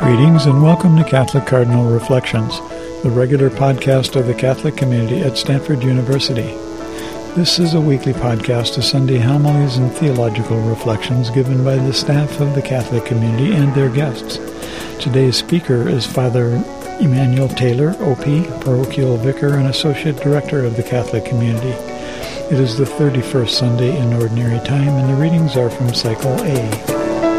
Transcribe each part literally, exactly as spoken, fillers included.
Greetings and welcome to Catholic Cardinal Reflections, the regular podcast of the Catholic community at Stanford University. This is a weekly podcast of Sunday homilies and theological reflections given by the staff of the Catholic community and their guests. Today's speaker is Father Emmanuel Taylor, O P, Parochial Vicar and Associate Director of the Catholic community. It is the thirty-first Sunday in Ordinary Time, and the readings are from Cycle A.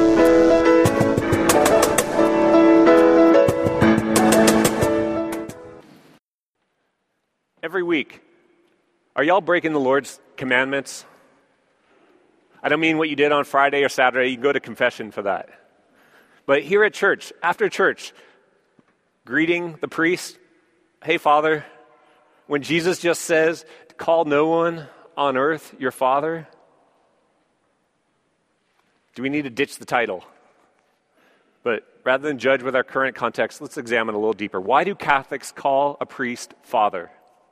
Every week, are y'all breaking the Lord's commandments? I don't mean what you did on Friday or Saturday. You can go to confession for that. But here at church, after church, greeting the priest, hey, Father, when Jesus just says, call no one on earth your Father, do we need to ditch the title? But rather than judge with our current context, let's examine a little deeper. Why do Catholics call a priest Father?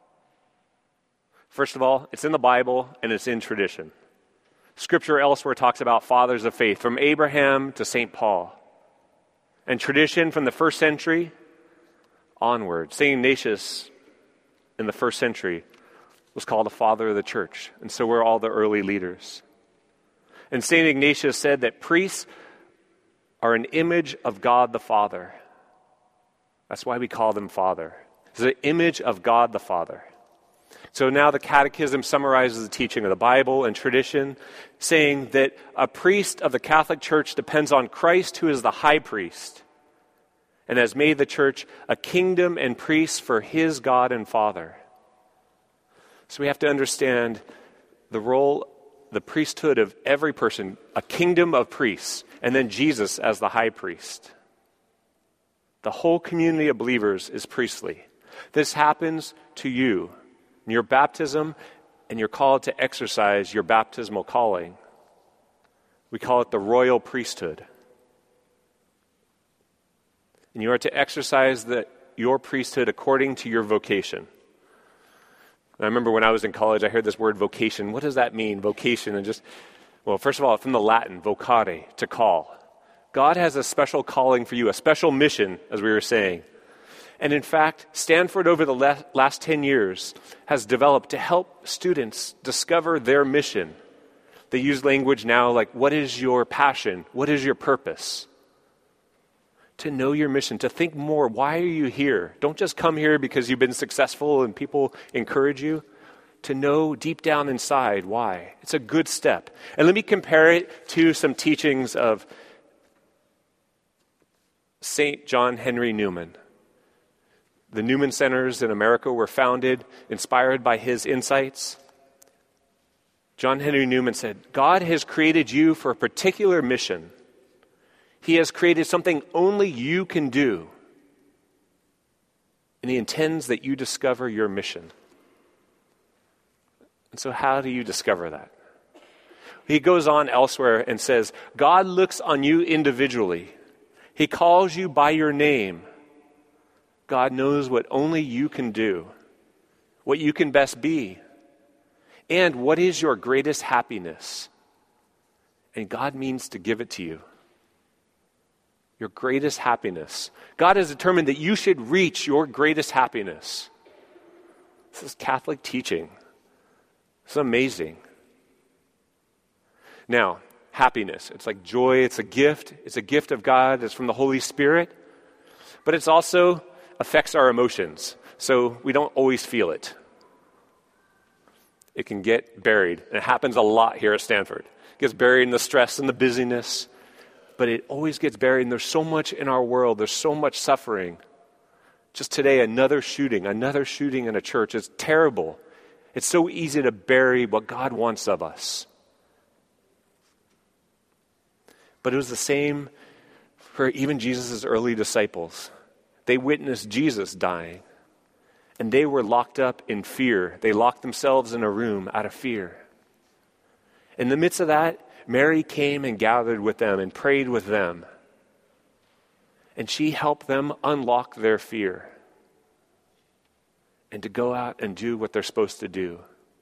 First of all, it's in the Bible and it's in tradition. Scripture elsewhere talks about fathers of faith, from Abraham to Saint Paul. And tradition from the first century onward. Saint Ignatius in the first century was called a father of the church, and so were all the early leaders. And Saint Ignatius said that priests are an image of God the Father. That's why we call them Father. It's an image of God the Father. So now the Catechism summarizes the teaching of the Bible and tradition, saying that a priest of the Catholic Church depends on Christ, who is the high priest, and has made the church a kingdom and priests for his God and Father. So we have to understand the role, the priesthood of every person, a kingdom of priests, and then Jesus as the high priest. The whole community of believers is priestly. This happens to you in your baptism, and you're called to exercise your baptismal calling. We call it the royal priesthood. And you are to exercise the, your priesthood according to your vocation. And I remember when I was in college, I heard this word vocation. What does that mean, vocation? And just, well, first of all, from the Latin, vocare, to call. God has a special calling for you, a special mission, as we were saying. And in fact, Stanford over the last ten years has developed to help students discover their mission. They use language now like, what is your passion? What is your purpose? To know your mission, to think more, why are you here? Don't just come here because you've been successful and people encourage you. To know deep down inside why. It's a good step. And let me compare it to some teachings of Saint John Henry Newman. The Newman Centers in America were founded, inspired by his insights. John Henry Newman said, God has created you for a particular mission. He has created something only you can do. And he intends that you discover your mission. And so how do you discover that? He goes on elsewhere and says, God looks on you individually. He calls you by your name. God knows what only you can do, what you can best be, and what is your greatest happiness. And God means to give it to you. Your greatest happiness. God has determined that you should reach your greatest happiness. This is Catholic teaching. It's amazing. Now, happiness. It's like joy. It's a gift. It's a gift of God. It's from the Holy Spirit. But it's also affects our emotions, so we don't always feel it. It can get buried, and it happens a lot here at Stanford. It gets buried in the stress and the busyness, but it always gets buried, and there's so much in our world, there's so much suffering. Just today, another shooting, another shooting in a church. It's terrible. It's so easy to bury what God wants of us. But it was the same for even Jesus' early disciples. They witnessed Jesus dying, and they were locked up in fear. They locked themselves in a room out of fear. In the midst of that, Mary came and gathered with them and prayed with them, and she helped them unlock their fear and to go out and do what they're supposed to do.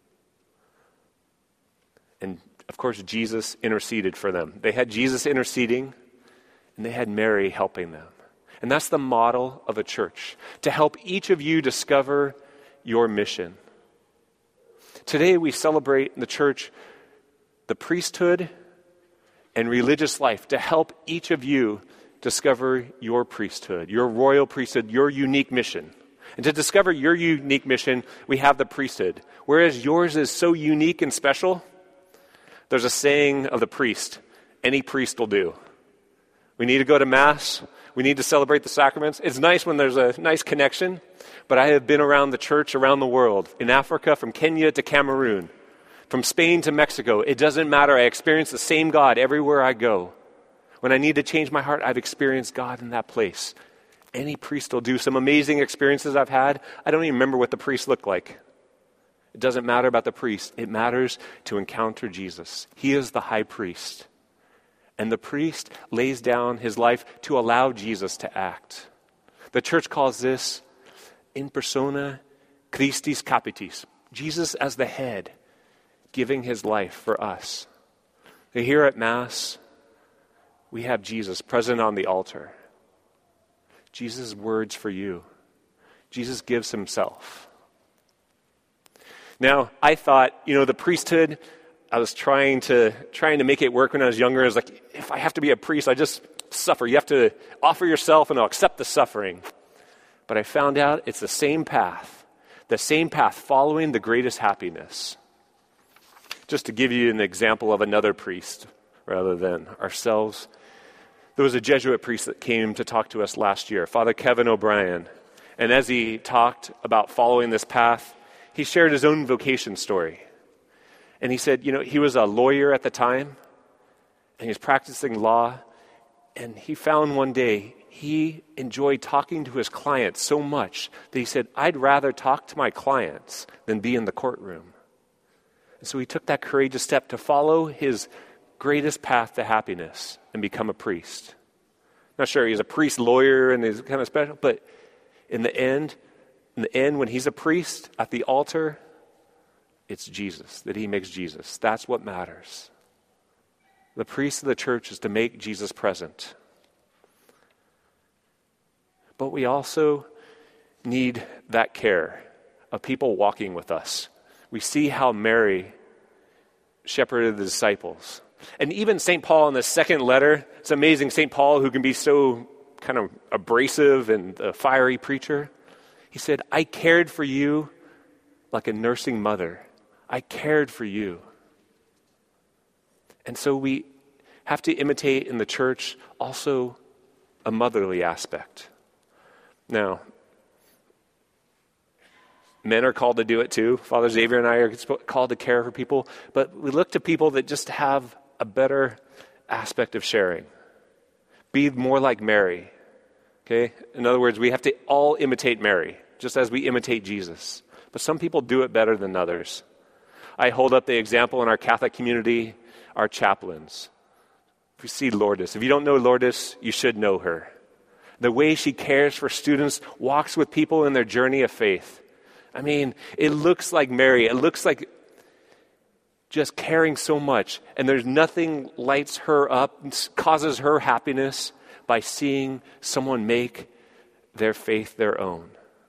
And of course, Jesus interceded for them. They had Jesus interceding, and they had Mary helping them. And that's the model of a church, to help each of you discover your mission. Today we celebrate in the church the priesthood and religious life to help each of you discover your priesthood, your royal priesthood, your unique mission. And to discover your unique mission, we have the priesthood. Whereas yours is so unique and special, there's a saying of the priest, any priest will do. We need to go to Mass. We need to celebrate the sacraments. It's nice when there's a nice connection, but I have been around the church around the world, in Africa, from Kenya to Cameroon, from Spain to Mexico. It doesn't matter. I experience the same God everywhere I go. When I need to change my heart, I've experienced God in that place. Any priest will do. Some amazing experiences I've had. I don't even remember what the priest looked like. It doesn't matter about the priest. It matters to encounter Jesus. He is the high priest. And the priest lays down his life to allow Jesus to act. The church calls this in persona Christis Capitis. Jesus as the head, giving his life for us. Here at Mass, we have Jesus present on the altar. Jesus' words for you. Jesus gives himself. Now, I thought, you know, the priesthood, I was trying to trying to make it work when I was younger. I was like, if I have to be a priest, I just suffer. You have to offer yourself and I'll accept the suffering. But I found out it's the same path, the same path following the greatest happiness. Just to give you an example of another priest rather than ourselves, there was a Jesuit priest that came to talk to us last year, Father Kevin O'Brien. And as he talked about following this path, he shared his own vocation story. And he said, you know, he was a lawyer at the time, and he was practicing law, and he found one day he enjoyed talking to his clients so much that he said, I'd rather talk to my clients than be in the courtroom. And so he took that courageous step to follow his greatest path to happiness and become a priest. Not sure he's a priest lawyer and he's kind of special, but in the end, in the end, when he's a priest at the altar, it's Jesus, that he makes Jesus. That's what matters. The priest of the church is to make Jesus present. But we also need that care of people walking with us. We see how Mary shepherded the disciples. And even Saint Paul in the second letter, it's amazing, Saint Paul, who can be so kind of abrasive and a fiery preacher, he said, I cared for you like a nursing mother. I cared for you. And so we have to imitate in the church also a motherly aspect. Now, men are called to do it too. Father Xavier and I are called to care for people. But we look to people that just have a better aspect of sharing. Be more like Mary. Okay? In other words, we have to all imitate Mary, just as we imitate Jesus. But some people do it better than others. I hold up the example in our Catholic community, our chaplains. If you see Lourdes, if you don't know Lourdes, you should know her. The way she cares for students, walks with people in their journey of faith. I mean, it looks like Mary. It looks like just caring so much. And there's nothing lights her up, causes her happiness by seeing someone make their faith their own.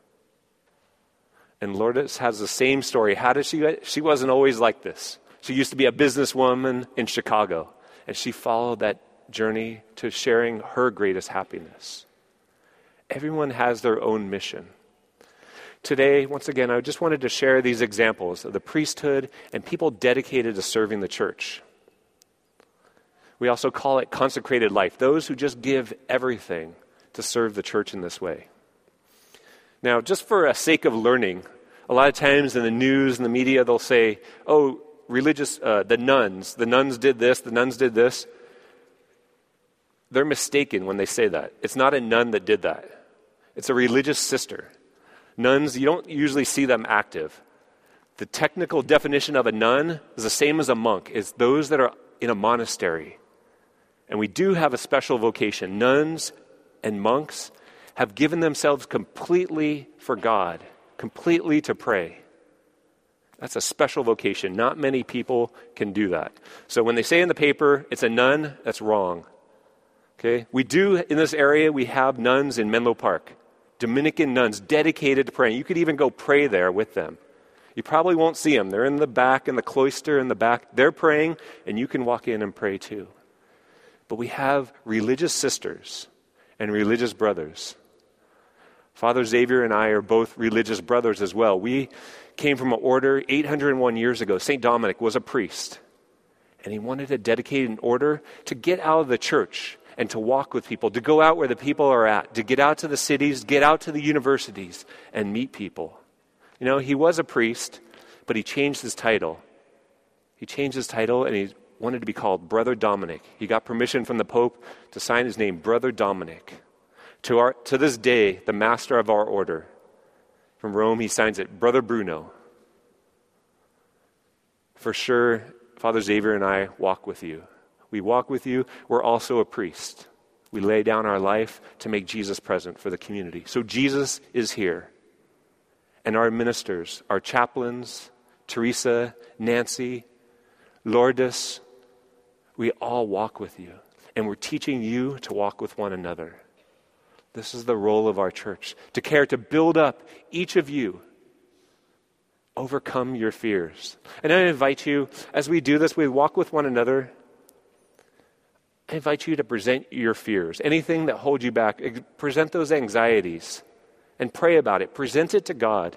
And Lourdes has the same story. How did she get? She wasn't always like this. She used to be a businesswoman in Chicago. And she followed that journey to sharing her greatest happiness. Everyone has their own mission. Today, once again, I just wanted to share these examples of the priesthood and people dedicated to serving the church. We also call it consecrated life, those who just give everything to serve the church in this way. Now, just for a sake of learning, a lot of times in the news and the media, they'll say, oh, religious, uh, the nuns, the nuns did this, the nuns did this. They're mistaken when they say that. It's not a nun that did that. It's a religious sister. Nuns, you don't usually see them active. The technical definition of a nun is the same as a monk. It's those that are in a monastery. And we do have a special vocation. Nuns and monks have given themselves completely for God, completely to pray. That's a special vocation. Not many people can do that. So when they say in the paper, it's a nun, that's wrong. Okay? We do, in this area, we have nuns in Menlo Park. Dominican nuns dedicated to praying. You could even go pray there with them. You probably won't see them. They're in the back, in the cloister in the back. They're praying, and you can walk in and pray too. But we have religious sisters and religious brothers. Father Xavier and I are both religious brothers as well. We came from an order eight hundred one years ago. Saint Dominic was a priest, and he wanted to dedicate an order to get out of the church and to walk with people, to go out where the people are at, to get out to the cities, get out to the universities, and meet people. You know, he was a priest, but he changed his title. He changed his title, and he wanted to be called Brother Dominic. He got permission from the Pope to sign his name, Brother Dominic. To our, to this day, the master of our order. From Rome, he signs it, Brother Bruno. For sure, Father Xavier and I walk with you. We walk with you. We're also a priest. We lay down our life to make Jesus present for the community. So Jesus is here. And our ministers, our chaplains, Teresa, Nancy, Lourdes, we all walk with you. And we're teaching you to walk with one another. This is the role of our church, to care to build up each of you. Overcome your fears. And I invite you, as we do this, we walk with one another. I invite you to present your fears, anything that holds you back. Present those anxieties and pray about it. Present it to God.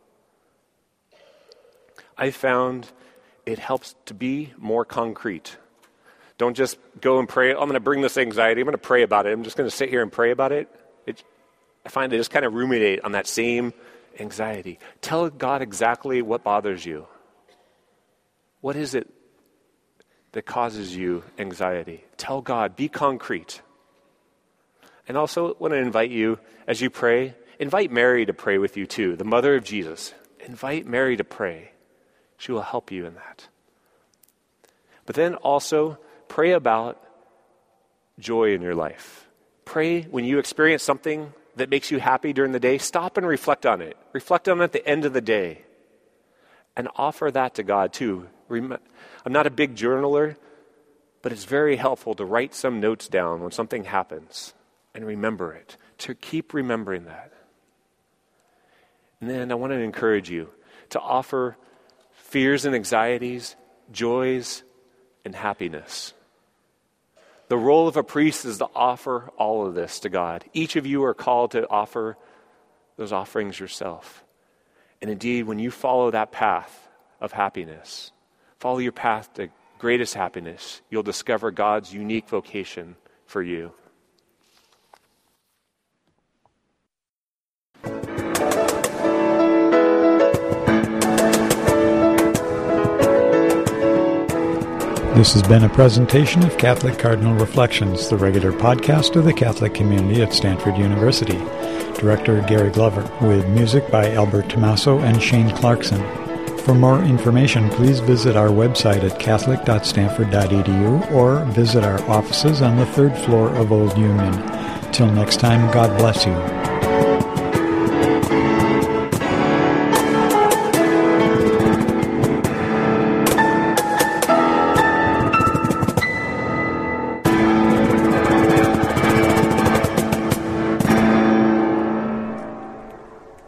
I found it helps to be more concrete. Don't just go and pray, I'm going to bring this anxiety, I'm going to pray about it. I'm just going to sit here and pray about it. it I find they just kind of ruminate on that same anxiety. Tell God exactly what bothers you. What is it that causes you anxiety? Tell God, be concrete. And also want to invite you, as you pray, invite Mary to pray with you too, the mother of Jesus. Invite Mary to pray. She will help you in that. But then also, pray about joy in your life. Pray when you experience something that makes you happy during the day, stop and reflect on it. Reflect on it at the end of the day. And offer that to God too. I'm not a big journaler, but it's very helpful to write some notes down when something happens and remember it, to keep remembering that. And then I want to encourage you to offer fears and anxieties, joys, and happiness. The role of a priest is to offer all of this to God. Each of you are called to offer those offerings yourself. And indeed, when you follow that path of happiness, follow your path to greatest happiness, you'll discover God's unique vocation for you. This has been a presentation of Catholic Cardinal Reflections, the regular podcast of the Catholic community at Stanford University. Director Gary Glover, with music by Albert Tommaso and Shane Clarkson. For more information, please visit our website at catholic dot stanford dot e d u or visit our offices on the third floor of Old Union. Till next time, God bless you.